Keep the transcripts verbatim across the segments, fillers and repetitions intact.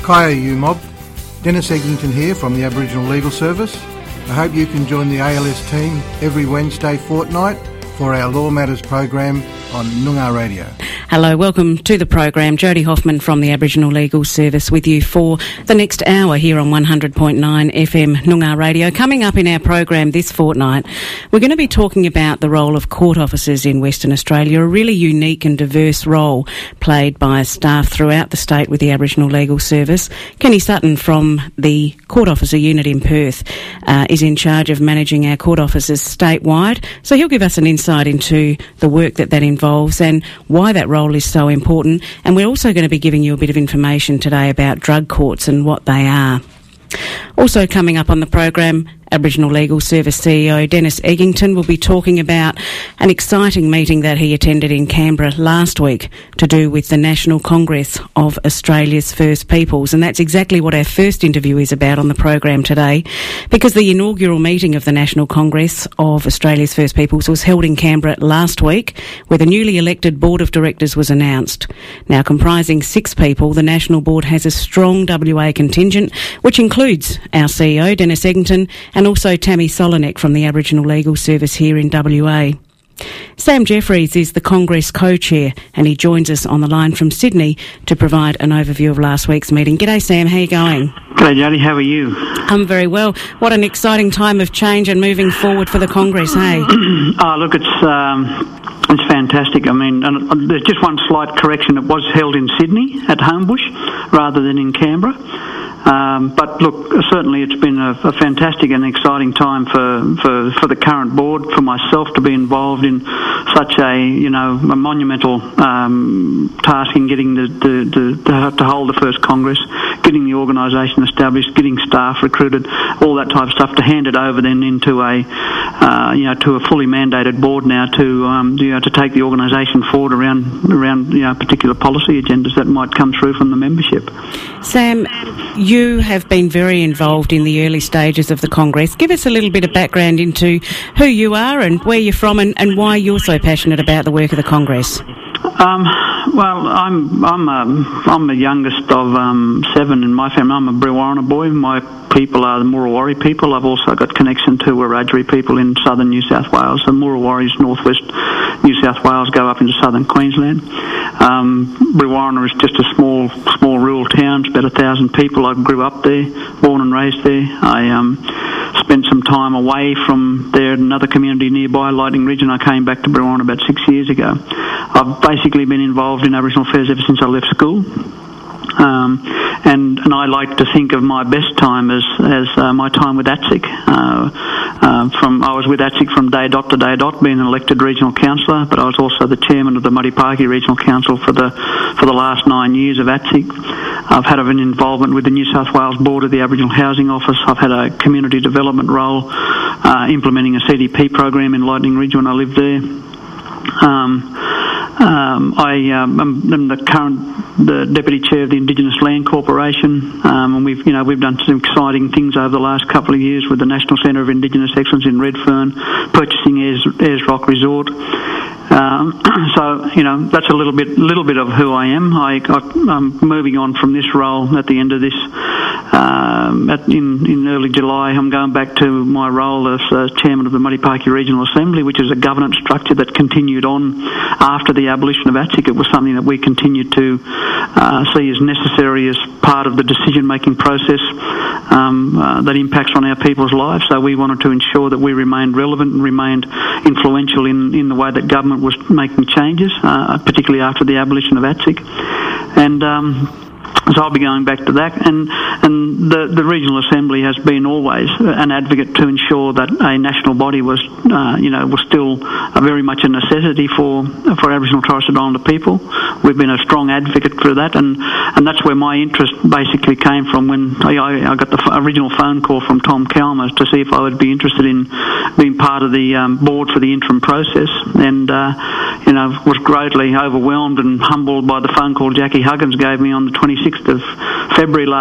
Kaya U Mob, Dennis Eggington here from the Aboriginal Legal Service. I hope you can join the A L S team every Wednesday fortnight for our Law Matters program on Noongar Radio. Hello, welcome to the program. Jodie Hoffman from the Aboriginal Legal Service with you for the next hour here on one hundred point nine F M Noongar Radio. Coming up in our program this fortnight, we're going to be talking about the role of court officers in Western Australia, a really unique and diverse role played by staff throughout the state with the Aboriginal Legal Service. Kenny Sutton from the Court Officer Unit in Perth uh, is in charge of managing our court officers statewide, so he'll give us an insight into the work that that involves and why that role is so important. And we're also going to be giving you a bit of information today about drug courts and what they are. Also coming up on the program, Aboriginal Legal Service C E O Dennis Eggington will be talking about an exciting meeting that he attended in Canberra last week to do with the National Congress of Australia's First Peoples, and that's exactly what our first interview is about on the program today, because the inaugural meeting of the National Congress of Australia's First Peoples was held in Canberra last week, where the newly elected Board of Directors was announced. Now, comprising six people, the National Board has a strong W A contingent, which includes our C E O Dennis Eggington and also Tammy Solinek from the Aboriginal Legal Service here in W A. Sam Jeffries is the Congress co-chair and he joins us on the line from Sydney to provide an overview of last week's meeting. G'day Sam, how are you going? G'day Jodie, how are you? I'm very well. What an exciting time of change and moving forward for the Congress, hey? oh, look, it's um, it's fantastic. I mean, and there's just one slight correction. It was held in Sydney at Homebush rather than in Canberra. Um, but look, certainly it's been a, a fantastic and exciting time for, for, for the current board, for myself to be involved in such a, you know, a monumental um, task in getting the, the, the, to hold the first Congress, getting the organisation established, getting staff recruited, all that type of stuff, to hand it over then into a, uh, you know, to a fully mandated board now to, um, you know, to take the organisation forward around, around, you know, particular policy agendas that might come through from the membership. Sam, you have been very involved in the early stages of the Congress. Give us a little bit of background into who you are and where you're from and, and why you're so passionate about the work of the Congress. Um, well, I'm I'm um, I'm the youngest of um, seven in my family. I'm a Brewarrina boy. My people are the Murrawarri people. I've also got connection to Wiradjuri people in southern New South Wales. The Murrawarris, northwest New South Wales, go up into southern Queensland. Um, Brewarrina is just a small small rural town, about a thousand people. I grew up there, born and raised there. I um, spent some time away from there in another community nearby, Lightning Ridge, and I came back to Brewarrina about six years ago. I've basically been involved in Aboriginal affairs ever since I left school. Um, and, and I like to think of my best time as, as uh, my time with A T S I C. Uh, uh, from, I was with A T S I C from day dot to day dot, being an elected regional councillor, but I was also the chairman of the Muddy Parky Regional Council for the for the last nine years of A T S I C. I've had an involvement with the New South Wales Board of the Aboriginal Housing Office. I've had a community development role, uh, implementing a C D P program in Lightning Ridge when I lived there. Um, um, I um, am the current the deputy chair of the Indigenous Land Corporation, um, and we've you know we've done some exciting things over the last couple of years with the National Centre of Indigenous Excellence in Redfern, purchasing Ayers, Ayers Rock Resort. Um, so you know that's a little bit little bit of who I am. I, I'm moving on from this role at the end of this. Um, at, in, in early July, I'm going back to my role as uh, chairman of the Muddy Parky Regional Assembly, which is a governance structure that continued on after the abolition of A T S I C. It was something that we continued to uh, see as necessary as part of the decision-making process um, uh, that impacts on our people's lives. So we wanted to ensure that we remained relevant and remained influential in, in the way that government was making changes, uh, particularly after the abolition of A T S I C. And um, so I'll be going back to that, and and the, the regional assembly has been always an advocate to ensure that a national body was, uh, you know, was still a very much a necessity for for Aboriginal Torres Strait Islander people. We've been a strong advocate for that, and, and that's where my interest basically came from when I, I got the original phone call from Tom Chalmers to see if I would be interested in being part of the um, board for the interim process, and uh, you know, was greatly overwhelmed and humbled by the phone call Jackie Huggins gave me on the twenty-sixth of February last year.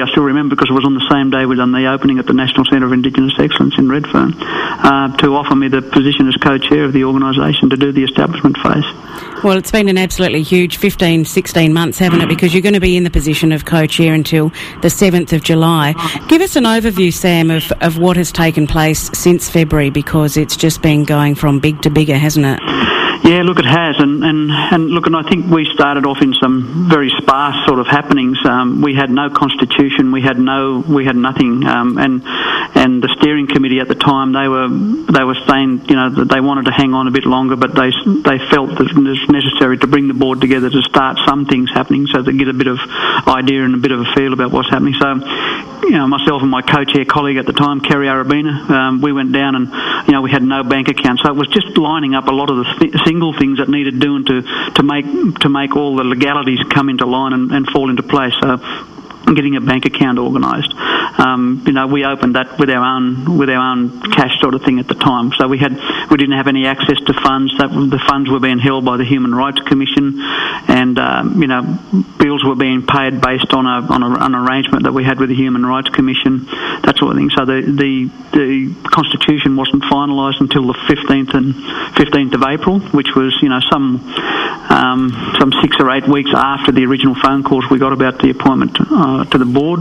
I still remember because it was on the same day we done the opening at the National Centre of Indigenous Excellence in Redfern, uh, to offer me the position as co-chair of the organisation to do the establishment phase. Well, it's been an absolutely huge fifteen, sixteen months, haven't it? Because you're going to be in the position of co-chair until the seventh of July. Give us an overview, Sam, of, of what has taken place since February, because it's just been going from big to bigger, hasn't it? Yeah, look, it has, and, and, and look, and I think we started off in some very sparse sort of happenings. Um, we had no constitution, we had no, we had nothing, um, and and the steering committee at the time, they were they were saying, you know, that they wanted to hang on a bit longer, but they they felt that it was necessary to bring the board together to start some things happening, so they get a bit of idea and a bit of a feel about what's happening. So, you know, myself and my co-chair colleague at the time, Kerry Arabina, um, we went down and, you know, we had no bank account, so it was just lining up a lot of the th- single things that needed doing to, to make to make all the legalities come into line and, and fall into place. So, getting a bank account organised, um, you know, we opened that with our own with our own cash sort of thing at the time. So we had we didn't have any access to funds. That the funds were being held by the Human Rights Commission, and um, you know, bills were being paid based on a on a, an arrangement that we had with the Human Rights Commission, that sort of thing. So the the, the Constitution wasn't finalised until the fifteenth and fifteenth of April, which was, you know, some um, some six or eight weeks after the original phone calls we got about the appointment uh, to the board.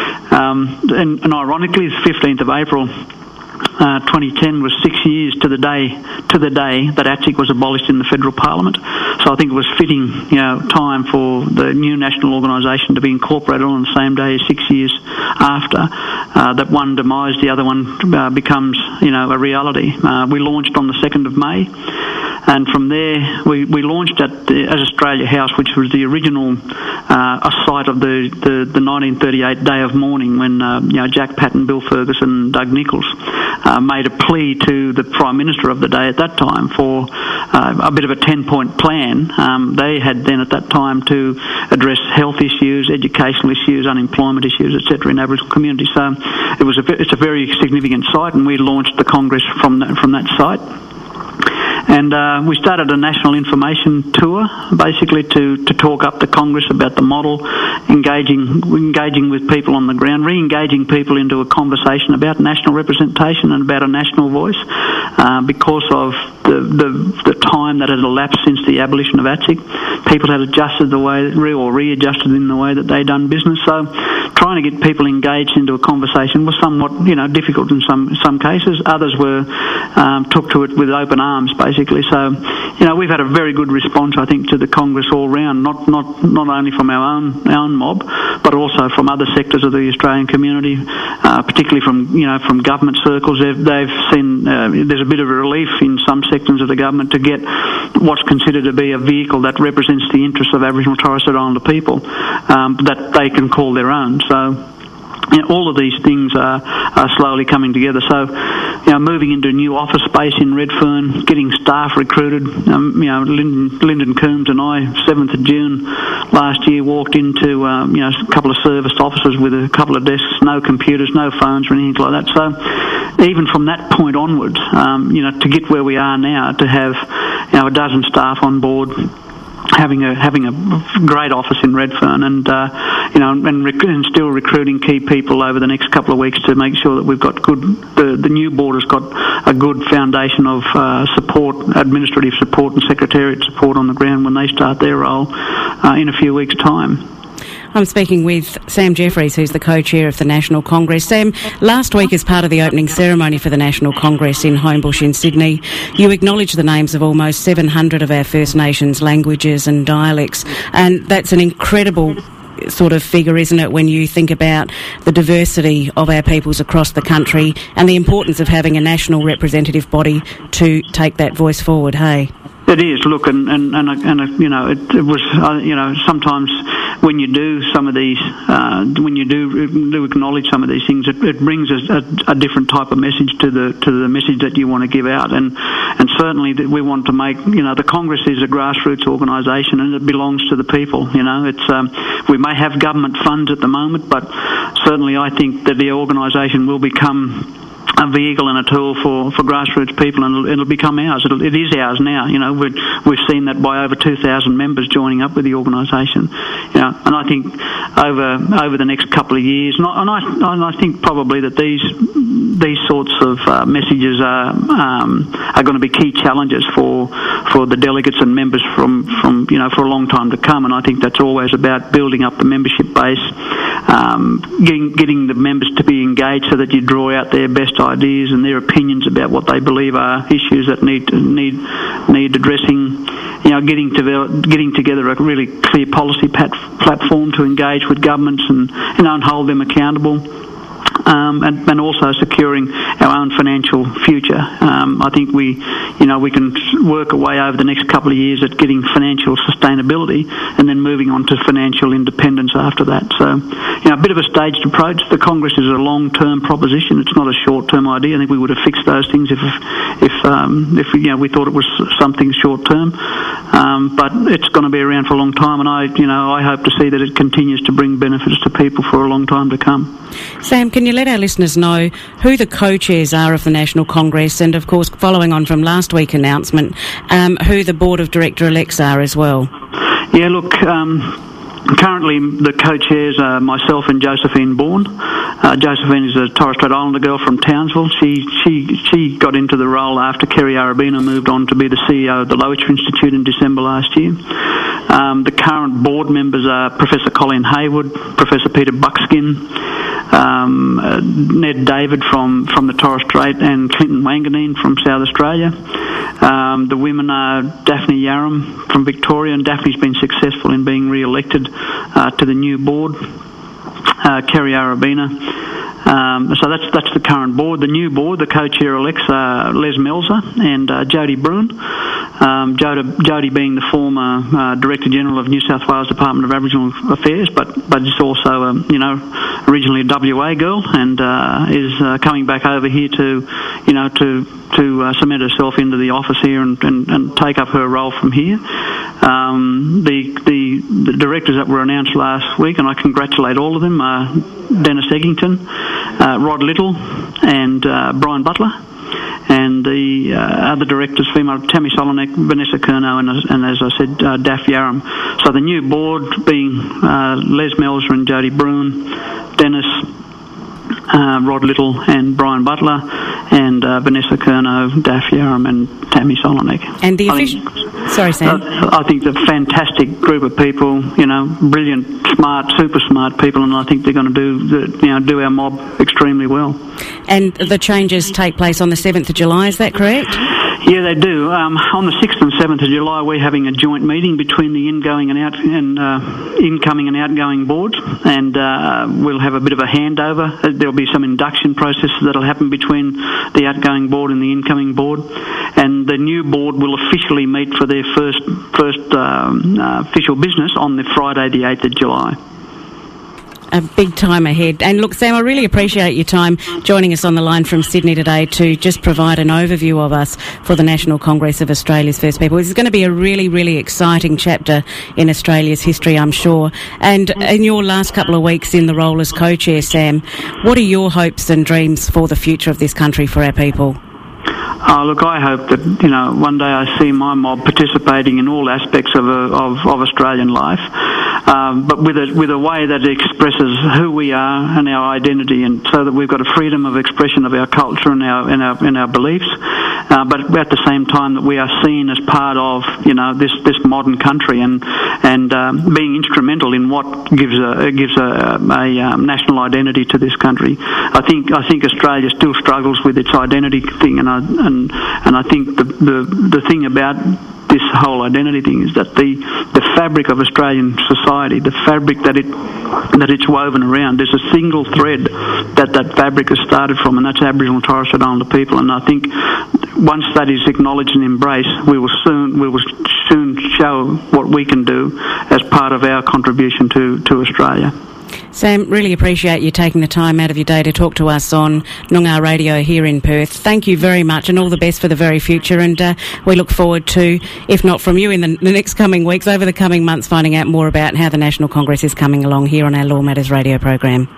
Um, and, and ironically, the fifteenth of April uh, twenty ten was six years to the day to the day that A T S I C was abolished in the federal parliament. So I think it was fitting, you know, time for the new national organisation to be incorporated on the same day, six years after uh, that one demise, the other one uh, becomes, you know, a reality. Uh, we launched on the second of May. And from there, we, we launched at the, as Australia House, which was the original uh, a site of the, the, the nineteen thirty-eight Day of Mourning, when uh, you know, Jack Patton, Bill Ferguson, Doug Nicholls uh, made a plea to the Prime Minister of the day at that time for uh, a bit of a ten-point plan. Um, they had then at that time to address health issues, educational issues, unemployment issues, et cetera in Aboriginal communities. So it was a, it's a very significant site, and we launched the Congress from that, from that site. And uh, we started a national information tour, basically to, to talk up the Congress about the model, engaging engaging with people on the ground, re-engaging people into a conversation about national representation and about a national voice, uh, because of the, the the time that had elapsed since the abolition of A T S I C. People had adjusted the way, or readjusted in the way that they done business. So trying to get people engaged into a conversation was somewhat, you know, difficult in some some cases. Others were um, took to it with open arms, basically. So, you know, we've had a very good response, I think, to the Congress all round, not not not only from our own our own mob, but also from other sectors of the Australian community, uh, particularly from, you know, from government circles. They've, they've seen uh, there's a bit of a relief in some sections of the government to get what's considered to be a vehicle that represents the interests of Aboriginal and Torres Strait Islander people, um, that they can call their own. So, you know, all of these things are, are slowly coming together. So, you know, moving into a new office space in Redfern, getting staff recruited. Um, you know, Lyndon, Lyndon Coombs and I, seventh of June last year, walked into um, you know, a couple of serviced offices with a couple of desks, no computers, no phones or anything like that. So, even from that point onwards, um, you know, to get where we are now, to have, you know, a dozen staff on board, having a having a great office in Redfern, and uh, you know, and, rec- and still recruiting key people over the next couple of weeks to make sure that we've got good. The, the new board has got a good foundation of uh, support, administrative support, and secretariat support on the ground when they start their role uh, in a few weeks' time. I'm speaking with Sam Jeffries, who's the co-chair of the National Congress. Sam, last week as part of the opening ceremony for the National Congress in Homebush in Sydney, you acknowledged the names of almost seven hundred of our First Nations languages and dialects, and that's an incredible sort of figure, isn't it, when you think about the diversity of our peoples across the country and the importance of having a national representative body to take that voice forward, hey? It is. Look, and and and, and you know, it, it was. Uh, you know, sometimes when you do some of these, uh, when you do do acknowledge some of these things, it, it brings a, a, a different type of message to the to the message that you want to give out, and and certainly that we want to make. You know, the Congress is a grassroots organisation, and it belongs to the people. You know, it's um, we may have government funds at the moment, but certainly I think that the organisation will become a vehicle and a tool for, for grassroots people, and it'll, it'll become ours. It'll, it is ours now. You know, we've, we've seen that by over two thousand members joining up with the organisation. You know, and I think over over the next couple of years, and I, and I, and I think probably that these these sorts of uh, messages are um, are going to be key challenges for for the delegates and members from, from you know for a long time to come. And I think that's always about building up the membership base, um, getting getting the members to be engaged so that you draw out their best ideas and their opinions about what they believe are issues that need need need addressing. You know, getting to getting together a really clear policy pat- platform to engage with governments and you know and hold them accountable. Um, and, and also securing our own financial future. Um, I think we, you know, we can work away over the next couple of years at getting financial sustainability and then moving on to financial independence after that. So, you know, a bit of a staged approach. The Congress is a long-term proposition. It's not a short-term idea. I think we would have fixed those things if, if, um, if you know, we thought it was something short-term. Um, but it's going to be around for a long time, and I, you know, I hope to see that it continues to bring benefits to people for a long time to come. Sam, can you let our listeners know who the co-chairs are of the National Congress, and of course, following on from last week's announcement, um, who the Board of Director-elects are as well? Yeah, look, um, currently the co-chairs are myself and Josephine Bourne. Uh, Josephine is a Torres Strait Islander girl from Townsville. She she she got into the role after Kerry Arabina moved on to be the C E O of the Lowitja Institute in December last year. Um, the current board members are Professor Colleen Haywood, Professor Peter Buckskin, um, uh, Ned David from, from the Torres Strait, and Clinton Wanganeen from South Australia. Um, the women are Daphne Yaram from Victoria, and Daphne's been successful in being re-elected uh, to the new board. Uh, Kerry Arabina. Um, so that's that's the current board. The new board, the co-chair elects are Les Melzer and uh, Jody Bruin. Um, Jody, Jody being the former uh, Director General of New South Wales Department of Aboriginal Affairs, but but is also um, you know originally a W A girl, and uh, is uh, coming back over here to you know to to uh, cement herself into the office here and, and, and take up her role from here. Um, the, the the directors that were announced last week, and I congratulate all of them, are Dennis Eggington, uh, Rod Little, and uh, Brian Butler. And the uh, other directors, female, Tammy Solonek, Vanessa Curnow, and, and as I said, uh, Daph Yaram. So the new board being uh, Les Melzer and Jody Bruin, Dennis, uh, Rod Little and Brian Butler, and uh, Vanessa Curnow, Daph Yaram and Tammy Solonek. And the official... Sorry, Sam. Uh, I think they're a fantastic group of people, you know, brilliant, smart, super smart people, and I think they're going to do, the, you know, do our mob extremely well. And the changes take place on the seventh of July, is that correct? Yeah, they do. Um, on the sixth and seventh of July, we're having a joint meeting between the ingoing and out and uh, incoming and outgoing boards, and uh, we'll have a bit of a handover. There'll be some induction processes that'll happen between the outgoing board and the incoming board, and the new board will officially meet for their first first um, uh, official business on the Friday, the eighth of July. A big time ahead. And look, Sam, I really appreciate your time joining us on the line from Sydney today to just provide an overview of us for the National Congress of Australia's First People. This is going to be a really, really exciting chapter in Australia's history, I'm sure. And in your last couple of weeks in the role as co-chair, Sam, what are your hopes and dreams for the future of this country, for our people? Oh, look, I hope that, you know, one day I see my mob participating in all aspects of, a, of, of Australian life, um, but with a, with a way that expresses who we are and our identity, and so that we've got a freedom of expression of our culture and our and our, and our beliefs, uh, but at the same time that we are seen as part of, you know, this, this modern country, and and um, being instrumental in what gives a gives a, a um, national identity to this country. I think I think Australia still struggles with its identity thing, and I and and I think the the, the thing about this whole identity thing is that the the fabric of Australian society, the fabric that it that it's woven around, there's a single thread that that fabric has started from, and that's Aboriginal and Torres Strait Islander people. And I think once that is acknowledged and embraced, we will soon we will soon show what we can do as part of our contribution to to Australia. Sam, really appreciate you taking the time out of your day to talk to us on Noongar Radio here in Perth. Thank you very much, and all the best for the very future. And uh, we look forward to, if not from you in the, the next coming weeks, over the coming months, finding out more about how the National Congress is coming along here on our Law Matters radio program.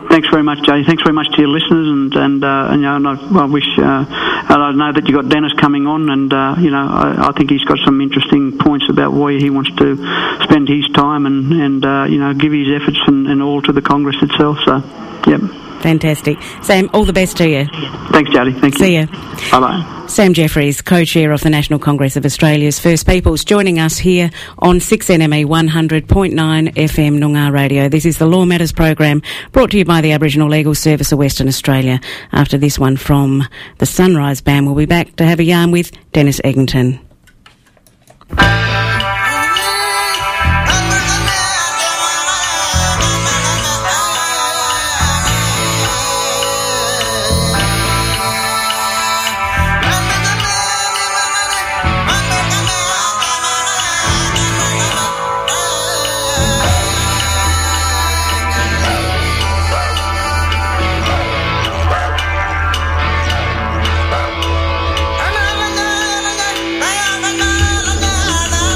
Thanks very much, Jay. Thanks very much to your listeners, and and, uh, and you know, and I, I wish uh, I know that you got Dennis coming on, and uh, you know, I, I think he's got some interesting points about why he wants to spend his time and and uh, you know, give his efforts and, and all to the Congress itself. So, yep. Fantastic. Sam, all the best to you. Thanks, Jody. Thank you. See you. Bye-bye. Sam Jeffries, co-chair of the National Congress of Australia's First Peoples, joining us here on six N M E one hundred point nine F M Noongar Radio. This is the Law Matters program brought to you by the Aboriginal Legal Service of Western Australia. After this one from the Sunrise Band, we'll be back to have a yarn with Dennis Egginton. La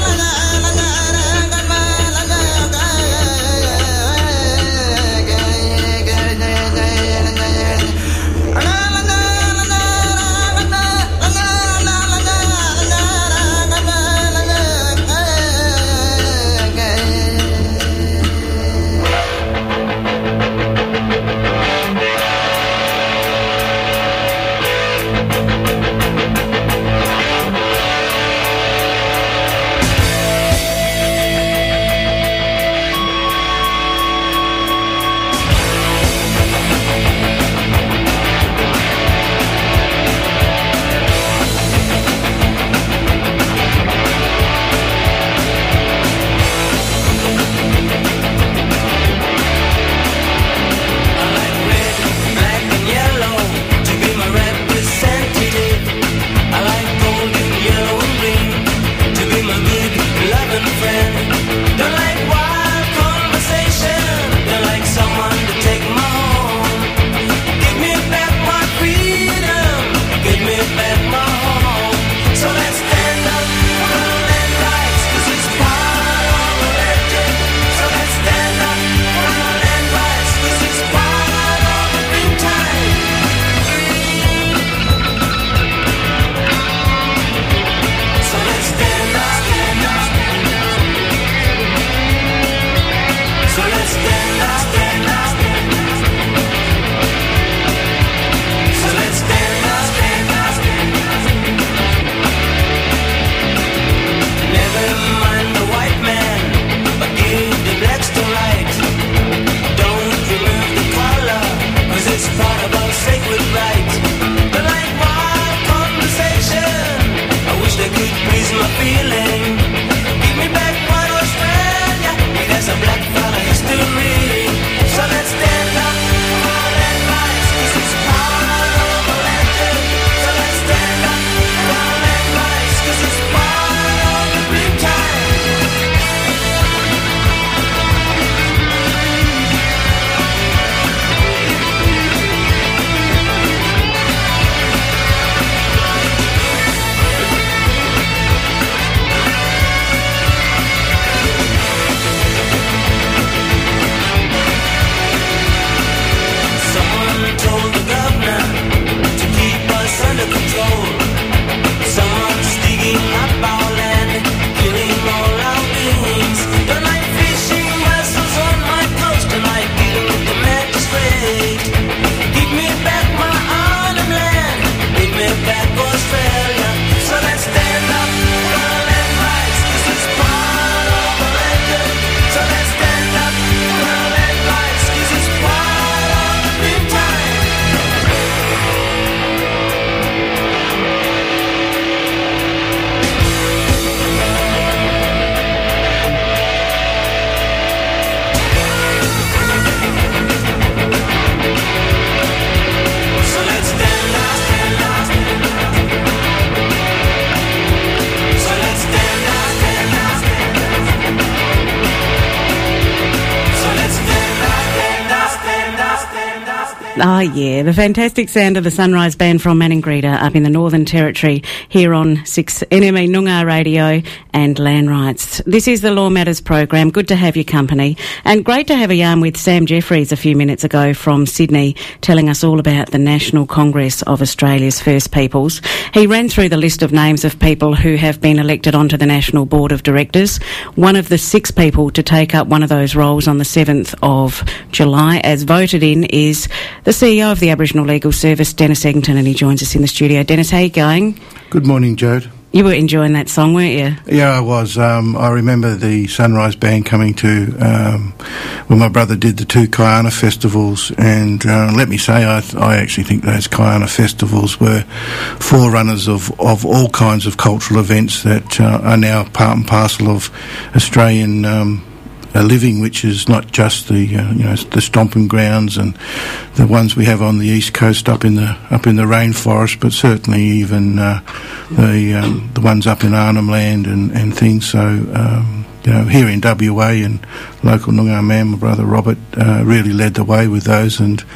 Oh, yeah, the fantastic sound of the Sunrise Band from Maningrida up in the Northern Territory here on six N M E Noongar Radio and Land Rights. This is the Law Matters program. Good to have your company, and great to have a yarn with Sam Jeffries a few minutes ago from Sydney, telling us all about the National Congress of Australia's First Peoples. He ran through the list of names of people who have been elected onto the National Board of Directors. One of the six people to take up one of those roles on the seventh of July, as voted in, is the C E O of the Aboriginal Legal Service, Dennis Eggington, and he joins us in the studio. Dennis, how are you going? Good morning, Jode. You were enjoying that song, weren't you? Yeah, I was. Um, I remember the Sunrise Band coming to um, when my brother did the two Kayana festivals, and uh, let me say, I, th- I actually think those Kayana festivals were forerunners of, of all kinds of cultural events that uh, are now part and parcel of Australian um a living, which is not just the uh, you know the stomping grounds and the ones we have on the east coast up in the up in the rainforest, but certainly even uh, the um, the ones up in Arnhem Land and, and things. So um, you know here in W A, and local Noongar man, my brother Robert, uh, really led the way with those, and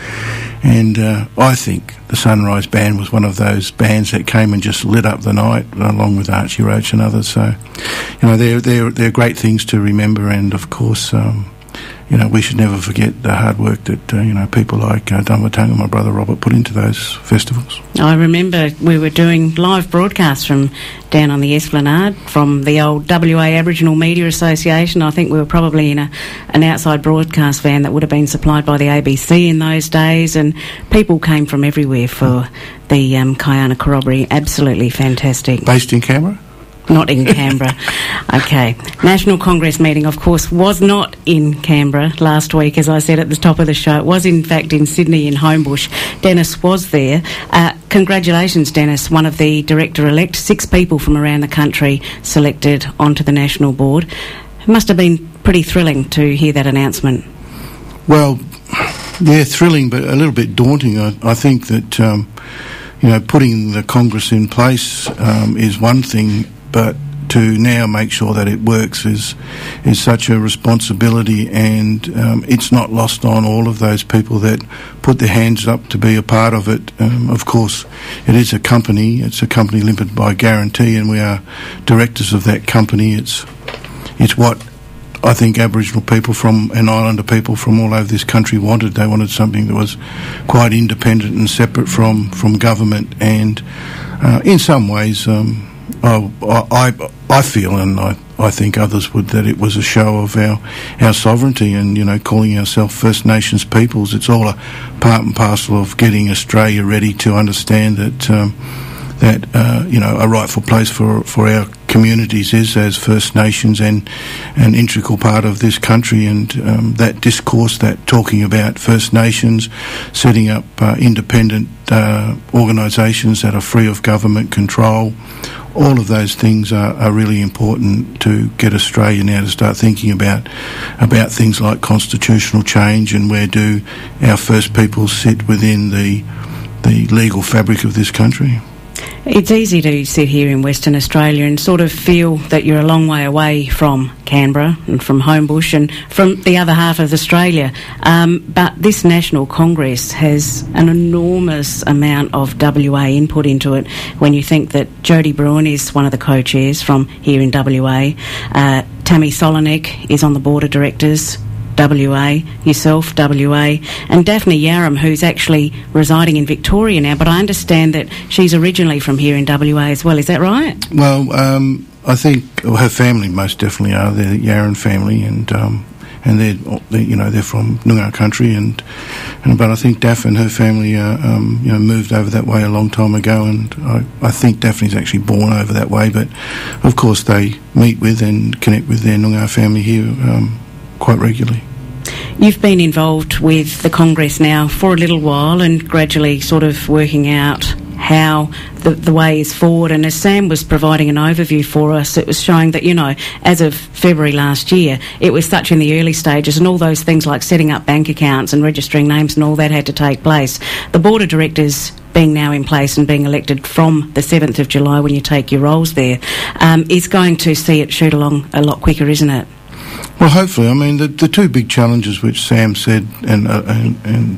and uh, I think the Sunrise Band was one of those bands that came and just lit up the night, along with Archie Roach and others. So, you know, they're they're they're great things to remember, and of course, um, you know, we should never forget the hard work that uh, you know people like uh, Dunbartonga and my brother Robert put into those festivals. I remember we were doing live broadcasts from down on the Esplanade from the old W A Aboriginal Media Association. I think we were probably in a an outside broadcast van that would have been supplied by the A B C in those days, and people came from everywhere for the um, Kayana Corroboree. Absolutely fantastic. Based in Canberra? Not in Canberra. Okay. National Congress meeting, of course, was not in Canberra last week, as I said at the top of the show. It was, in fact, in Sydney in Homebush. Dennis was there. Uh, congratulations, Dennis, one of the director-elect. Six people from around the country selected onto the National Board. It must have been pretty thrilling to hear that announcement. Well, yeah, thrilling, but a little bit daunting. I, I think that, um, you know, putting the Congress in place um, is one thing, but to now make sure that it works is is such a responsibility, and um, it's not lost on all of those people that put their hands up to be a part of it. Um, of course, it is a company. It's a company limited by guarantee, and we are directors of that company. It's it's what I think Aboriginal people from and Islander people from all over this country wanted. They wanted something that was quite independent and separate from, from government, and uh, in some ways um, I, I, I feel, and I, I think others would, that it was a show of our, our sovereignty, and, you know, calling ourselves First Nations peoples. It's all a part and parcel of getting Australia ready to understand that um, that uh, you know a rightful place for for our communities is as First Nations, and an integral part of this country, and um, that discourse, that talking about First Nations, setting up uh, independent uh, organisations that are free of government control, all of those things are, are really important to get Australia now to start thinking about about things like constitutional change, and where do our First Peoples sit within the the legal fabric of this country. It's easy to sit here in Western Australia and sort of feel that you're a long way away from Canberra and from Homebush and from the other half of Australia. Um, but this National Congress has an enormous amount of W A input into it, when you think that Jody Bruin is one of the co-chairs from here in W A. Uh, Tammy Solonik is on the board of directors, W A, yourself, W A, and Daphne Yaram, who's actually residing in Victoria now, but I understand that she's originally from here in W A as well. Is that right? Well, um, I think well, her family most definitely are. They're the Yaram family, and um, and they're, they're you know they're from Noongar country, and, and but I think Daph and her family uh, um, you know moved over that way a long time ago, and I, I think Daphne's actually born over that way, but of course they meet with and connect with their Noongar family here um, quite regularly. You've been involved with the Congress now for a little while, and gradually sort of working out how the, the way is forward. And as Sam was providing an overview for us, it was showing that, you know, as of February last year, it was such in the early stages, and all those things like setting up bank accounts and registering names and all that had to take place. The Board of Directors being now in place and being elected from the seventh of July when you take your roles there, um, is going to see it shoot along a lot quicker, isn't it? Well, hopefully. I mean, the, the two big challenges which Sam said and, uh, and, and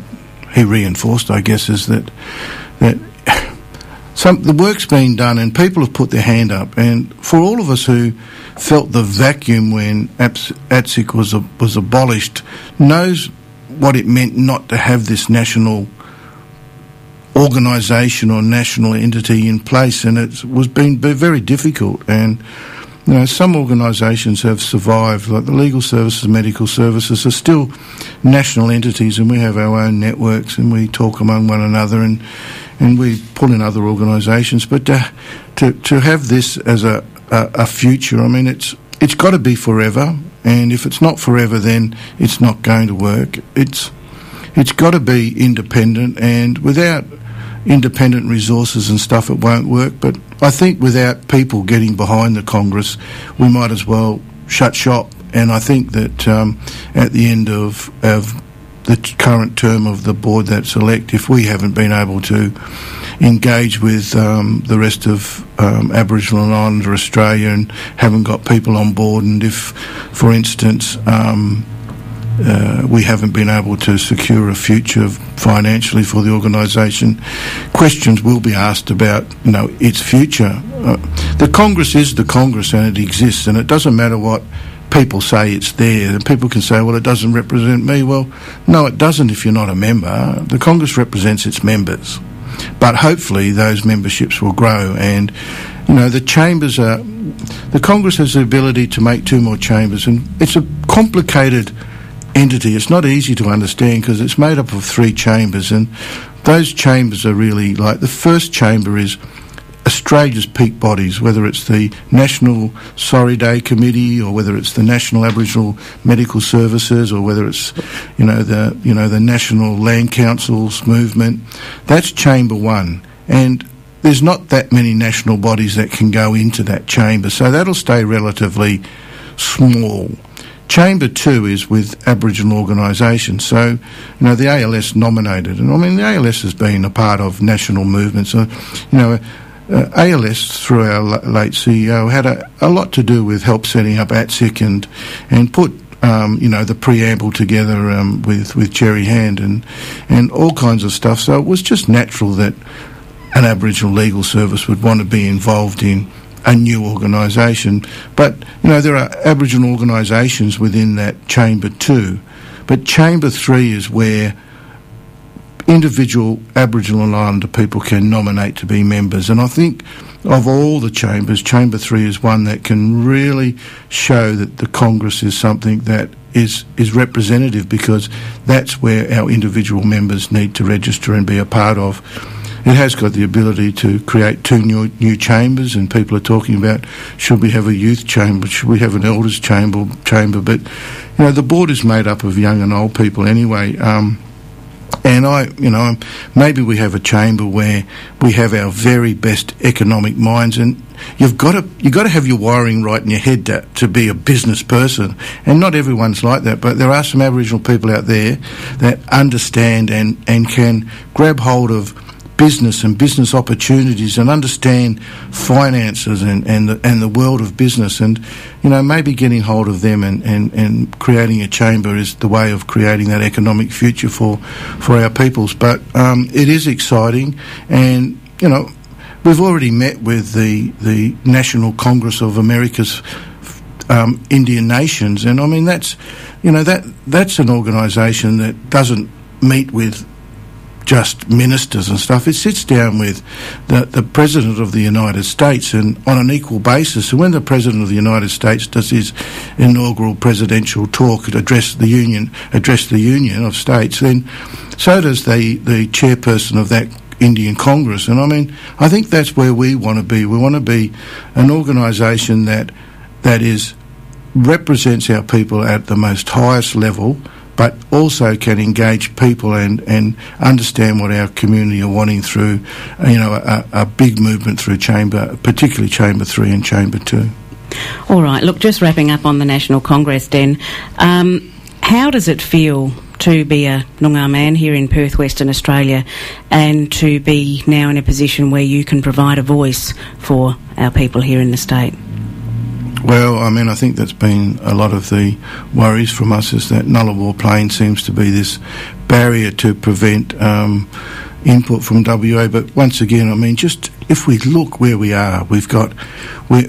he reinforced, I guess, is that that some the work's been done and people have put their hand up. And for all of us who felt the vacuum when A T S I C was was abolished, knows what it meant not to have this national organisation or national entity in place, and it was been very difficult. And you know, some organisations have survived, like the legal services, medical services are still national entities, and we have our own networks and we talk among one another, and and we pull in other organisations. But to, to to have this as a, a, a future, I mean, it's it's got to be forever, and if it's not forever, then it's not going to work. It's it's got to be independent, and without independent resources and stuff, it won't work. But I think without people getting behind the Congress, we might as well shut shop. And I think that um, at the end of, of the current term of the board that's elect, if we haven't been able to engage with um, the rest of um, Aboriginal and Islander Australia and haven't got people on board, and if, for instance, um, Uh, we haven't been able to secure a future financially for the organisation, questions will be asked about, you know, its future. Uh, the Congress is the Congress, and it exists, and it doesn't matter what people say it's there. And people can say, well, it doesn't represent me. Well, no, it doesn't if you're not a member. The Congress represents its members. But hopefully those memberships will grow, and, you know, the chambers are... The Congress has the ability to make two more chambers, and it's a complicated entity. It's not easy to understand because it's made up of three chambers, and those chambers are really like, the first chamber is Australia's peak bodies, whether it's the National Sorry Day Committee or whether it's the National Aboriginal Medical Services or whether it's, you know, the you know the National Land Councils movement. That's chamber one, and there's not that many national bodies that can go into that chamber, so that'll stay relatively small. Chamber two is with Aboriginal organisations. So, you know, the A L S nominated, and I mean, the A L S has been a part of national movements. So, you know, uh, A L S, through our late C E O, had a, a lot to do with help setting up A T S I C and, and put, um, you know, the preamble together um, with, with Jerry Hand and, and all kinds of stuff. So it was just natural that an Aboriginal legal service would want to be involved in a new organisation. But, you know, there are Aboriginal organisations within that chamber too. But chamber three is where individual Aboriginal and Islander people can nominate to be members. And I think of all the chambers, chamber three is one that can really show that the Congress is something that is, is representative, because that's where our individual members need to register and be a part of. It has got the ability to create two new new chambers, and people are talking about, should we have a youth chamber, should we have an elders chamber? Chamber, but you know, the board is made up of young and old people anyway. Um, and I, you know, maybe we have a chamber where we have our very best economic minds, and you've got to you've got to have your wiring right in your head to, to be a business person. And not everyone's like that, but there are some Aboriginal people out there that understand and and can grab hold of business and business opportunities and understand finances and, and, the, and the world of business, and, you know, maybe getting hold of them and, and, and creating a chamber is the way of creating that economic future for, for our peoples. But um, it is exciting, and, you know, we've already met with the, the National Congress of America's um, Indian Nations, and I mean, that's, you know, that that's an organisation that doesn't meet with just ministers and stuff. It sits down with the, the President of the United States, and on an equal basis. And when the President of the United States does his inaugural presidential talk, address the Union, address the Union of States, then so does the, the chairperson of that Indian Congress. And I mean, I think that's where we want to be. We want to be an organisation that that is represents our people at the most highest level, but also can engage people and, and understand what our community are wanting through, you know, a, a big movement through chamber, particularly chamber three and chamber two. All right. Look, just wrapping up on the National Congress, Den. Um, how does it feel to be a Noongar man here in Perth, Western Australia, and to be now in a position where you can provide a voice for our people here in the state? Well, I mean, I think that's been a lot of the worries from us, is that Nullarbor Plain seems to be this barrier to prevent um, input from W A. But once again, I mean, just if we look where we are, we've got, we,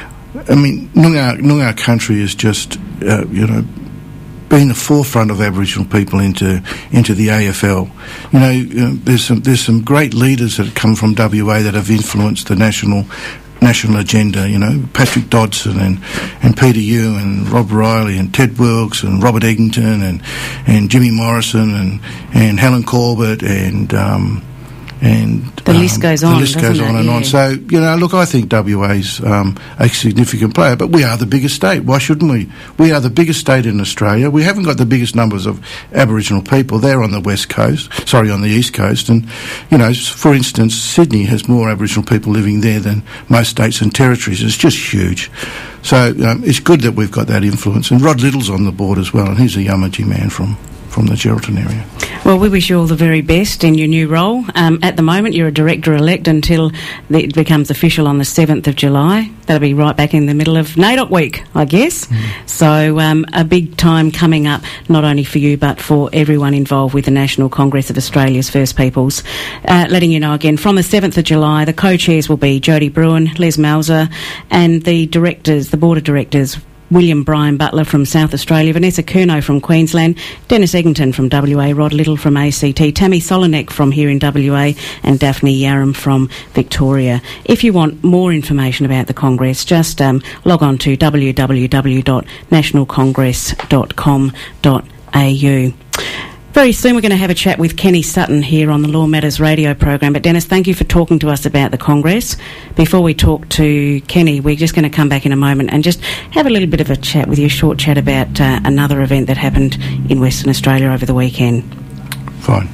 I mean, Noongar, Noongar country is just, uh, you know, been the forefront of Aboriginal people into into the A F L. You know, uh, there's some there's some great leaders that have come from W A that have influenced the national national agenda. You know, Patrick Dodson and, and Peter Yu and Rob Riley and Ted Wilkes and Robert Eggington and and Jimmy Morrison and and Helen Corbett and um, and the list um, goes on. The list goes on it? and yeah. on. So, you know, look, I think W A's um, a significant player, but we are the biggest state. Why shouldn't we? We are the biggest state in Australia. We haven't got the biggest numbers of Aboriginal people. They're on the west coast, sorry, on the east coast. And, you know, for instance, Sydney has more Aboriginal people living there than most states and territories. It's just huge. So um, it's good that we've got that influence. And Rod Little's on the board as well, and he's a Yamatji man from, from the Geraldton area. Well, we wish you all the very best in your new role. Um, at the moment, you're a director-elect until it becomes official on the seventh of July. That'll be right back in the middle of NAIDOC week, I guess. Mm. So um, a big time coming up, not only for you, but for everyone involved with the National Congress of Australia's First Peoples. Uh, letting you know again, from the seventh of July, the co-chairs will be Jody Bruin, Les Malzer, and the directors, the board of directors, William Brian Butler from South Australia, Vanessa Curnow from Queensland, Dennis Eggington from W A, Rod Little from A C T, Tammy Solinek from here in W A, and Daphne Yaram from Victoria. If you want more information about the Congress, just um, log on to w w w dot national congress dot com dot a u. Very soon we're going to have a chat with Kenny Sutton here on the Law Matters radio program. But Dennis, thank you for talking to us about the Congress. Before we talk to Kenny, we're just going to come back in a moment and just have a little bit of a chat with you, a short chat about uh, another event that happened in Western Australia over the weekend. Fine.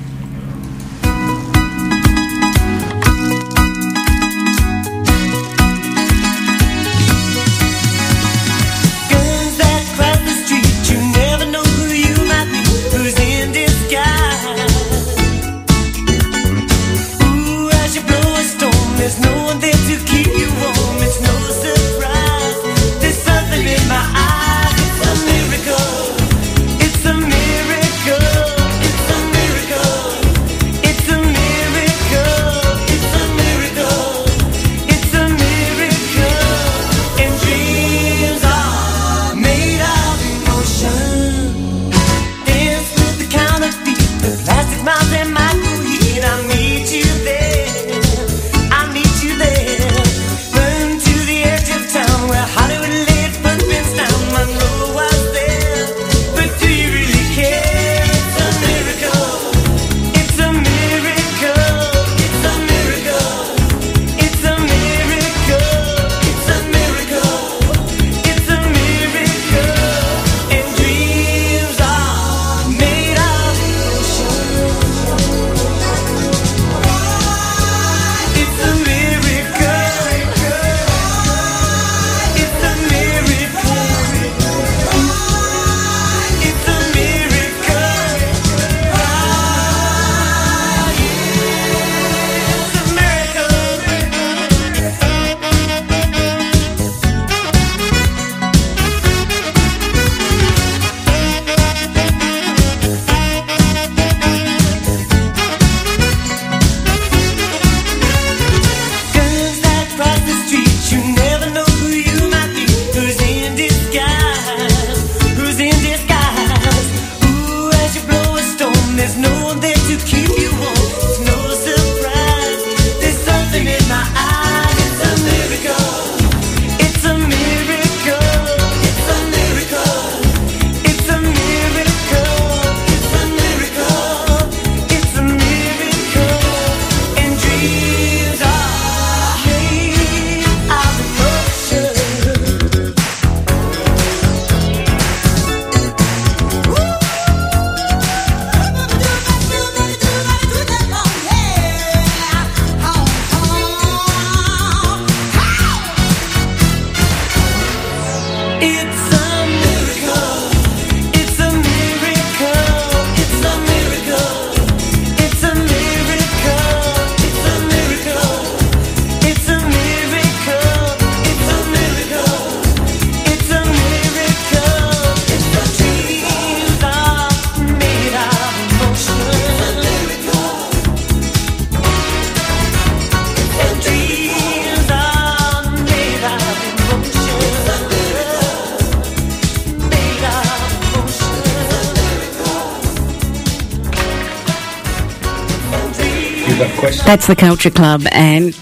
got a question. That's the Culture Club and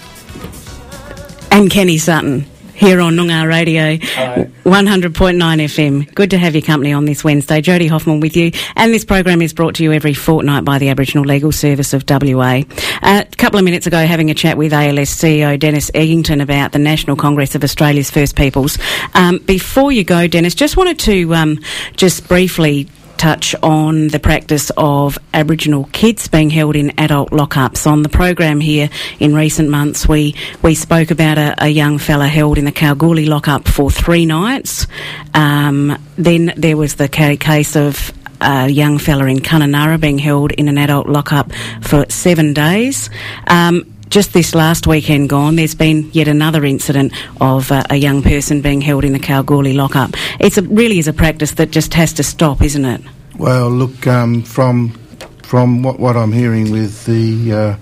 and Kenny Sutton here on Noongar Radio, Hello. one hundred point nine F M. Good to have your company on this Wednesday. Jody Hoffman with you, and this program is brought to you every fortnight by the Aboriginal Legal Service of W A. Uh, a couple of minutes ago, having a chat with A L S C E O Dennis Eggington about the National Congress of Australia's First Peoples. Um, before you go, Dennis, just wanted to um, just briefly touch on the practice of Aboriginal kids being held in adult lockups. On the program here in recent months, we, we spoke about a, a young fella held in the Kalgoorlie lockup for three nights. Um, then there was the ca- case of a young fella in Kununurra being held in an adult lockup for seven days. Um, Just this last weekend gone, there's been yet another incident of uh, a young person being held in the Kalgoorlie lockup. It's a, really is a practice that just has to stop, isn't it? Well, look, um, from from what, what I'm hearing with the uh,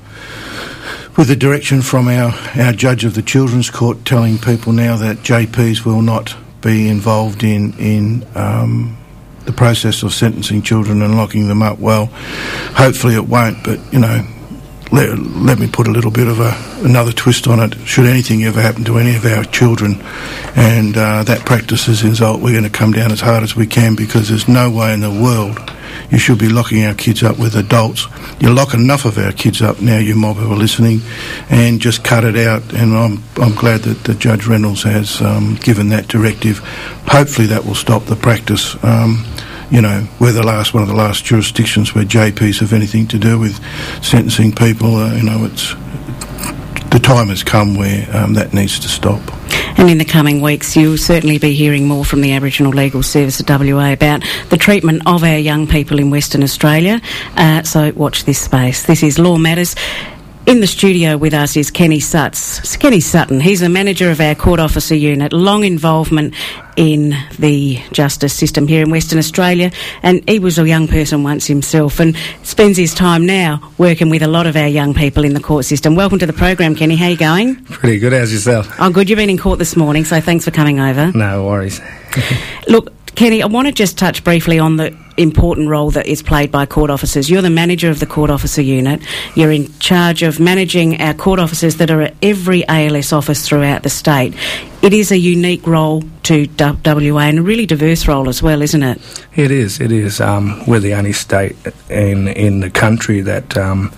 with the direction from our, our judge of the Children's Court telling people now that J Ps will not be involved in in um, the process of sentencing children and locking them up. Well, hopefully it won't, but you know. Let, let me put a little bit of a, another twist on it. Should anything ever happen to any of our children and uh, that practice is result, we're going to come down as hard as we can, because there's no way in the world you should be locking our kids up with adults. You lock enough of our kids up now, you mob who are listening, and just cut it out. And I'm I'm glad that, that Judge Reynolds has um, given that directive. Hopefully that will stop the practice. Um, You know, we're the last, one of the last jurisdictions where J Ps have anything to do with sentencing people. Uh, you know, it's the time has come where um, that needs to stop. And in the coming weeks, you'll certainly be hearing more from the Aboriginal Legal Service of W A about the treatment of our young people in Western Australia. Uh, so watch this space. This is Law Matters. In the studio with us is Kenny Sutts. Kenny Sutton. He's the manager of our court officer unit, long involvement in the justice system here in Western Australia, and he was a young person once himself and spends his time now working with a lot of our young people in the court system. Welcome to the program, Kenny. How are you going? Pretty good. How's yourself? Oh, good. You've been in court this morning, so thanks for coming over. No worries. Look, Kenny, I want to just touch briefly on the important role that is played by court officers. You're the manager of the court officer unit. You're in charge of managing our court officers that are at every A L S office throughout the state. It is a unique role to W A and a really diverse role as well, isn't it? It is, it is. Um, we're the only state in, in the country that um,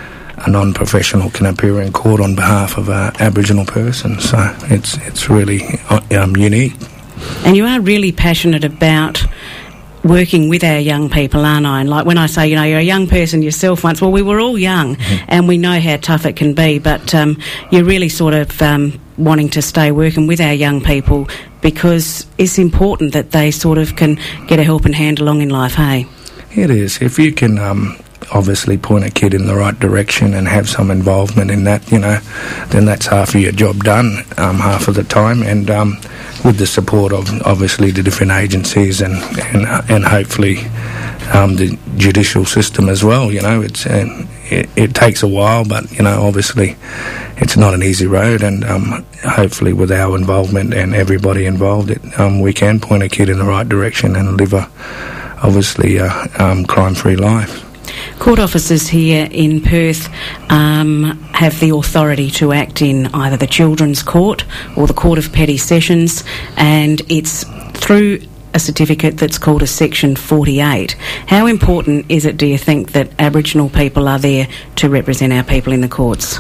a non-professional can appear in court on behalf of an Aboriginal person, so it's, it's really um, unique. And you are really passionate about working with our young people, aren't I? And like when I say, you know, you're a young person yourself once, well, we were all young mm-hmm. and we know how tough it can be, but um, you're really sort of um, wanting to stay working with our young people because it's important that they sort of can get a helping hand along in life, hey? It is. If you can um, obviously point a kid in the right direction and have some involvement in that, you know, then that's half of your job done, um, half of the time, and um, with the support of obviously the different agencies and and, and hopefully um, the judicial system as well. You know, it's uh, it, it takes a while, but you know, obviously it's not an easy road, and um, hopefully with our involvement and everybody involved, it, um, we can point a kid in the right direction and live a obviously a um, crime-free life. Court officers here in Perth um, have the authority to act in either the Children's Court or the Court of Petty Sessions, and it's through a certificate that's called a Section forty-eight. How important is it, do you think, that Aboriginal people are there to represent our people in the courts?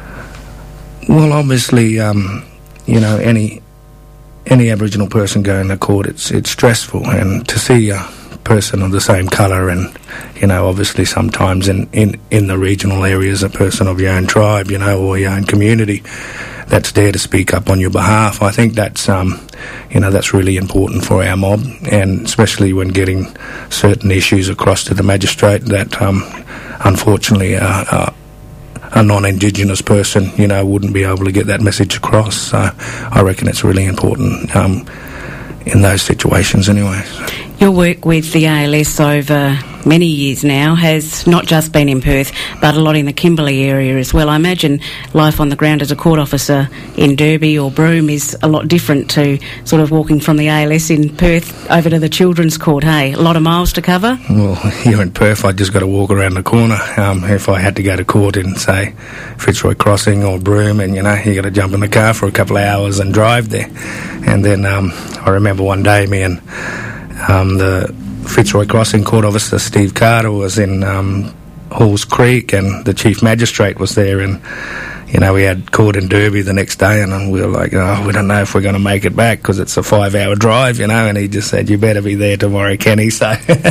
Well, obviously, um, you know, any any Aboriginal person going to court, it's it's stressful, and to see a person of the same colour and, you know, obviously sometimes in, in, in the regional areas, a person of your own tribe, you know, or your own community that's there to speak up on your behalf. I think that's, um, you know, that's really important for our mob, and especially when getting certain issues across to the magistrate that, um, unfortunately, uh, uh, a non-Indigenous person, you know, wouldn't be able to get that message across. So I reckon it's really important um, in those situations anyway. Your work with the A L S over many years now has not just been in Perth, but a lot in the Kimberley area as well. I imagine life on the ground as a court officer in Derby or Broome is a lot different to sort of walking from the A L S in Perth over to the Children's Court, hey? A lot of miles to cover? Well, here in Perth, I just got to walk around the corner. Um, if I had to go to court in, say, Fitzroy Crossing or Broome, and, you know, you got to jump in the car for a couple of hours and drive there. And then um, I remember one day me and Um, the Fitzroy Crossing court officer, Steve Carter, was in um, Halls Creek, and the chief magistrate was there, and, you know, we had court in Derby the next day, and we were like, oh, we don't know if we're going to make it back because it's a five-hour drive, you know, and he just said, you better be there tomorrow, Kenny. So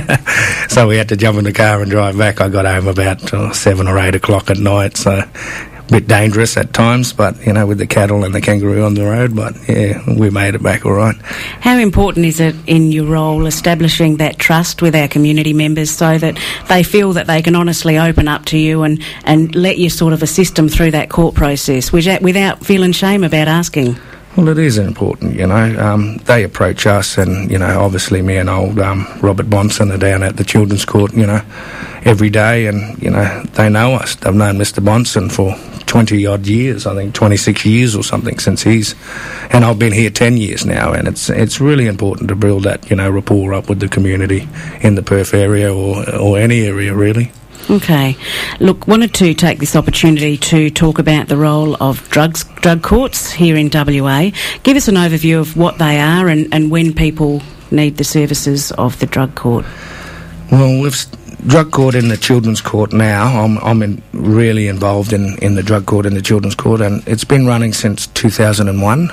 so we had to jump in the car and drive back. I got home about uh, seven or eight o'clock at night, so a bit dangerous at times, but, you know, with the cattle and the kangaroo on the road, but, yeah, we made it back all right. How important is it in your role establishing that trust with our community members so that they feel that they can honestly open up to you and, and let you sort of assist them through that court process without, without feeling shame about asking? Well, it is important, you know. Um, they approach us, and, you know, obviously me and old um, Robert Bonson are down at the Children's Court, you know, every day, and, you know, they know us. They've known Mister Bonson for twenty-odd years, I think twenty-six years or something since he's... And I've been here ten years now, and it's it's really important to build that, you know, rapport up with the community in the Perth area or, or any area, really. Okay. Look, wanted to take this opportunity to talk about the role of drugs, drug courts here in W A. Give us an overview of what they are and, and when people need the services of the drug court. Well, we've drug court in the Children's Court now. I'm, I'm in, really involved in, in the drug court in the Children's Court, and it's been running since two thousand one,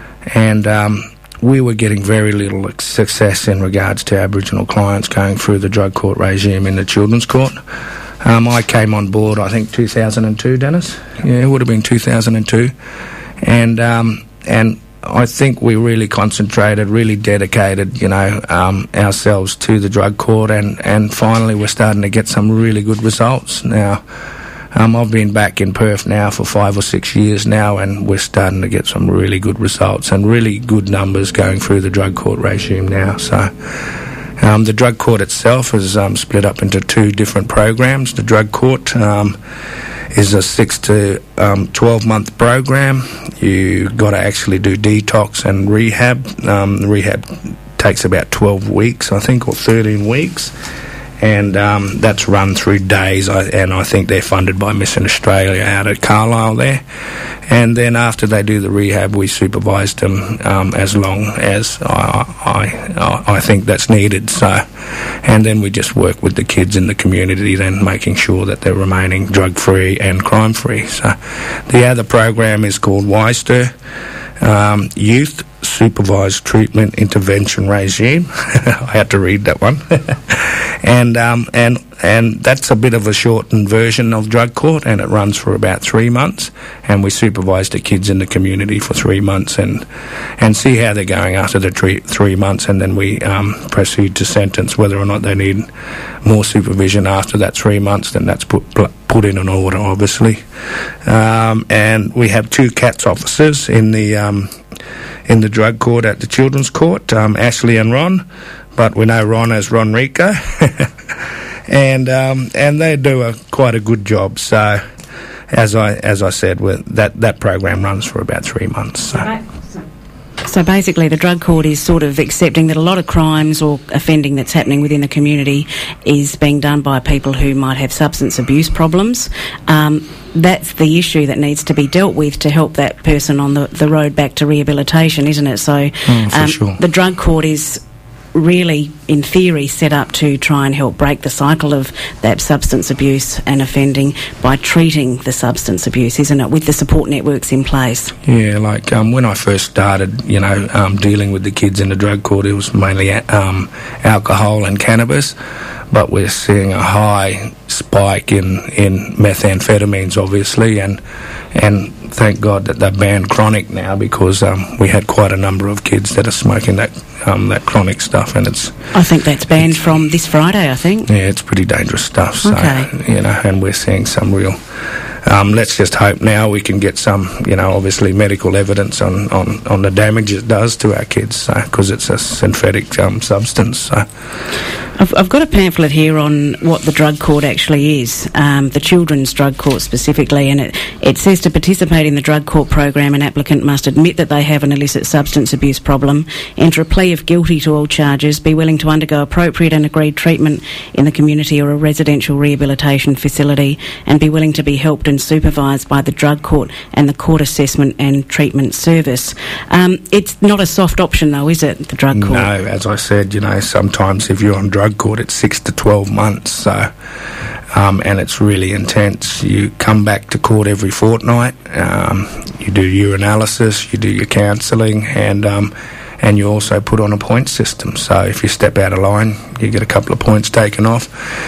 and um, we were getting very little success in regards to Aboriginal clients going through the drug court regime in the Children's Court. Um, I came on board, I think, two thousand two, Dennis? Yeah, it would have been two thousand two. And um, and I think we really concentrated, really dedicated, you know, um, ourselves to the drug court, and, and finally we're starting to get some really good results. Now, um, I've been back in Perth now for five or six years now, and we're starting to get some really good results and really good numbers going through the drug court regime now. So... Um, the drug court itself is um, split up into two different programs. The drug court um, is a six to um, twelve month program. You got to actually do detox and rehab. Um, rehab takes about twelve weeks, I think, or thirteen weeks, and um, that's run through days. I, and I think they're funded by Mission Australia out at Carlisle there. And then after they do the rehab, we supervise them um, as long as I, I, I think that's needed. So, and then we just work with the kids in the community, then making sure that they're remaining drug-free and crime-free. So, the other program is called WISER, um, Youth Supervised Treatment Intervention Regime. I had to read that one. and um, and and that's a bit of a shortened version of drug court, and it runs for about three months. And we supervise the kids in the community for three months and and see how they're going after the three, three months, and then we um, proceed to sentence. Whether or not they need more supervision after that three months, then that's put put in an order, obviously. Um, and we have two C A T S officers in the um, in the drug court at the Children's Court, um, Ashley and Ron, but we know Ron as Ron Rico. and um, and they do a quite a good job. So, as I as I said, with that that program runs for about three months. So. Right. So basically the drug court is sort of accepting that a lot of crimes or offending that's happening within the community is being done by people who might have substance abuse problems. Um, that's the issue that needs to be dealt with to help that person on the, the road back to rehabilitation, isn't it? So mm, for um, sure. The drug court is really, in theory, set up to try and help break the cycle of that substance abuse and offending by treating the substance abuse, isn't it, with the support networks in place? Yeah, like um, when I first started, you know, um, dealing with the kids in the drug court, it was mainly um, alcohol and cannabis, but we're seeing a high spike in, in methamphetamines, obviously, and and thank God that they've banned chronic now, because um, we had quite a number of kids that are smoking that um, that chronic stuff, and it's... I think that's banned from this Friday, I think. Yeah, it's pretty dangerous stuff, so, okay. you know, and we're seeing some real um, let's just hope now we can get some, you know, obviously medical evidence on, on, on the damage it does to our kids, because so, it's a synthetic um, substance. So. I've, I've got a pamphlet here on what the drug court actually is, um, the Children's Drug Court specifically, and it, it says to participate in the drug court program, an applicant must admit that they have an illicit substance abuse problem, enter a plea of guilty to all charges, be willing to undergo appropriate and agreed treatment in the community or a residential rehabilitation facility, and be willing to be helped and supervised by the drug court and the court assessment and treatment service. Um, it's not a soft option though, is it, the drug court? No, as I said, you know, sometimes if you're on drug court it's six to twelve months, so um, and it's really intense. You come back to court every fortnight, um, you do your analysis, you do your counselling, and um, and you also put on a point system. So if you step out of line, you get a couple of points taken off.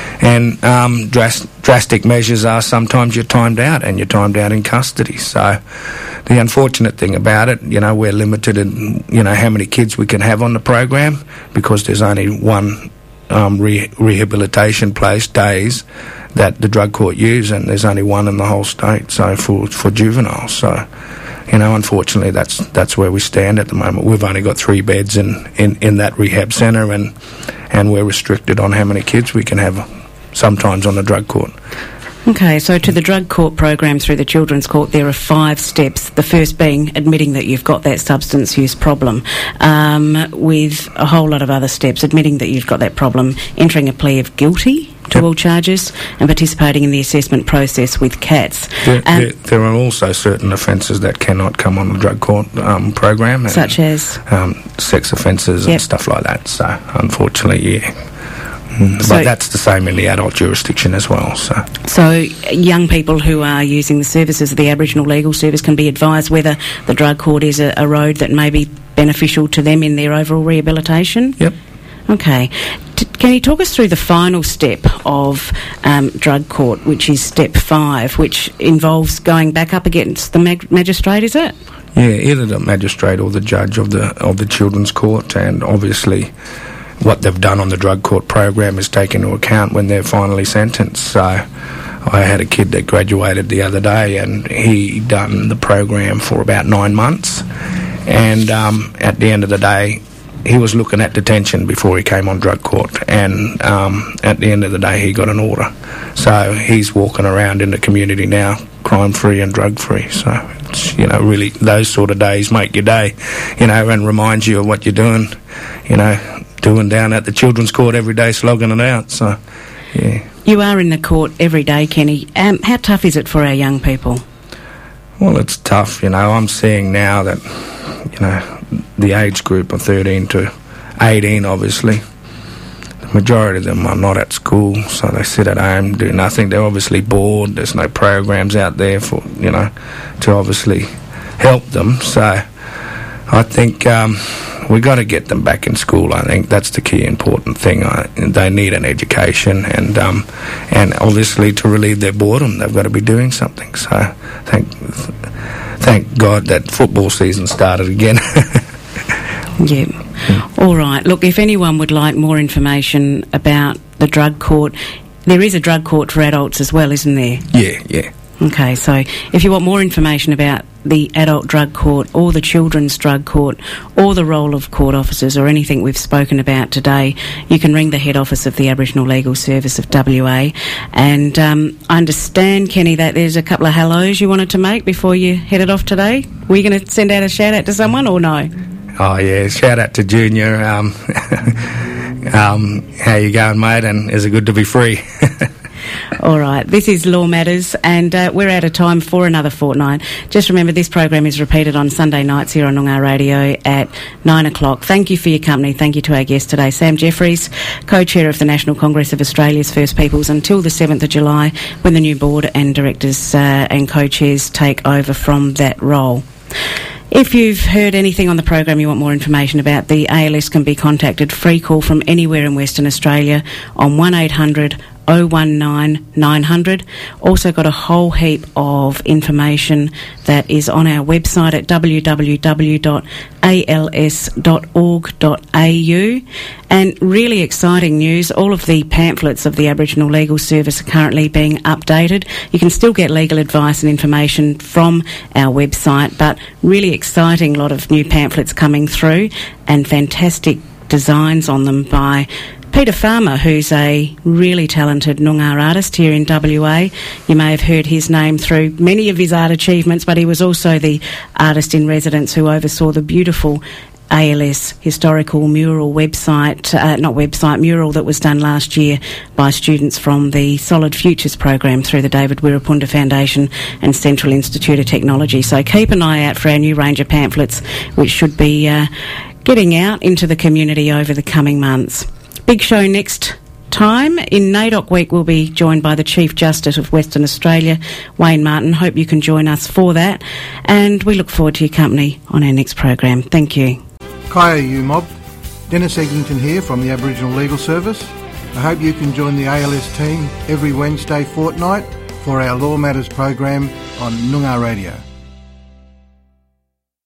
And um, dras- drastic measures are sometimes you're timed out, and you're timed out in custody. So the unfortunate thing about it, you know, we're limited in, you know, how many kids we can have on the program, because there's only one um, re- rehabilitation place, days, that the drug court use, and there's only one in the whole state, so for, for juveniles. So, you know, unfortunately, that's that's where we stand at the moment. We've only got three beds in, in, in that rehab centre, and and we're restricted on how many kids we can have sometimes on the drug court. Okay, so to the drug court program through the Children's Court, there are five steps. The first being admitting that you've got that substance use problem, um, with a whole lot of other steps. Admitting that you've got that problem, entering a plea of guilty to yep. all charges, and participating in the assessment process with CATS. There, um, there, there are also certain offences that cannot come on the drug court um, program. And, such as? Um, sex offences yep. and stuff like that. So, unfortunately, yeah. Mm, so, but that's the same in the adult jurisdiction as well. So, so young people who are using the services of the Aboriginal Legal Service can be advised whether the drug court is a, a road that may be beneficial to them in their overall rehabilitation? Yep. Okay. T- can you talk us through the final step of um, drug court, which is step five, which involves going back up against the mag- magistrate, is it? Yeah, either the magistrate or the judge of the of the Children's Court, and obviously what they've done on the drug court program is taken into account when they're finally sentenced. So I had a kid that graduated the other day, and he done the program for about nine months, and um, at the end of the day he was looking at detention before he came on drug court, and um, at the end of the day he got an order. So he's walking around in the community now, crime-free and drug-free. So it's, you know, really those sort of days make your day, you know, and reminds you of what you're doing, you know, doing down at the Children's Court every day, slogging it out. So, yeah. You are in the court every day, Kenny. Um, how tough is it for our young people? Well, it's tough, you know. I'm seeing now that, you know, the age group of thirteen to eighteen, obviously, the majority of them are not at school, so they sit at home, do nothing. They're obviously bored. There's no programs out there for, you know, to obviously help them. So I think um, we got to get them back in school. I think that's the key important thing. I, they need an education, and um, and obviously to relieve their boredom, they've got to be doing something. So thank thank God that football season started again. Yeah. Mm. All right. Look, if anyone would like more information about the drug court, there is a drug court for adults as well, isn't there? Yeah, yeah. Okay, so if you want more information about the adult drug court or the children's drug court or the role of court officers or anything we've spoken about today, you can ring the head office of the Aboriginal Legal Service of W A. And um, I understand, Kenny, that there's a couple of hellos you wanted to make before you headed off today. Were you going to send out a shout out to someone or no? Oh yeah, shout out to Junior. Um, um, how you going, mate? And is it good to be free? All right, this is Law Matters, and uh, we're out of time for another fortnight. Just remember, this program is repeated on Sunday nights here on Noongar Radio at nine o'clock. Thank you for your company. Thank you to our guest today, Sam Jeffries, co-chair of the National Congress of Australia's First Peoples, until the seventh of July, when the new board and directors uh, and co-chairs take over from that role. If you've heard anything on the program you want more information about, the A L S can be contacted. Free call from anywhere in Western Australia on one eight hundred oh one nine nine hundred. Also got a whole heap of information that is on our website at w w w dot a l s dot org dot a u. And really exciting news, all of the pamphlets of the Aboriginal Legal Service are currently being updated. You can still get legal advice and information from our website, but really exciting lot of new pamphlets coming through and fantastic designs on them by Peter Farmer, who's a really talented Noongar artist here in W A. You may have heard his name through many of his art achievements, but he was also the artist in residence who oversaw the beautiful A L S historical mural website, uh, not website, mural that was done last year by students from the Solid Futures program through the David Wirrapunda Foundation and Central Institute of Technology. So keep an eye out for our new range of pamphlets, which should be uh, getting out into the community over the coming months. Big show next time. In NAIDOC Week, we'll be joined by the Chief Justice of Western Australia, Wayne Martin. Hope you can join us for that. And we look forward to your company on our next program. Thank you. Kaya you mob. Dennis Eglinton here from the Aboriginal Legal Service. I hope you can join the A L S team every Wednesday fortnight for our Law Matters program on Noongar Radio.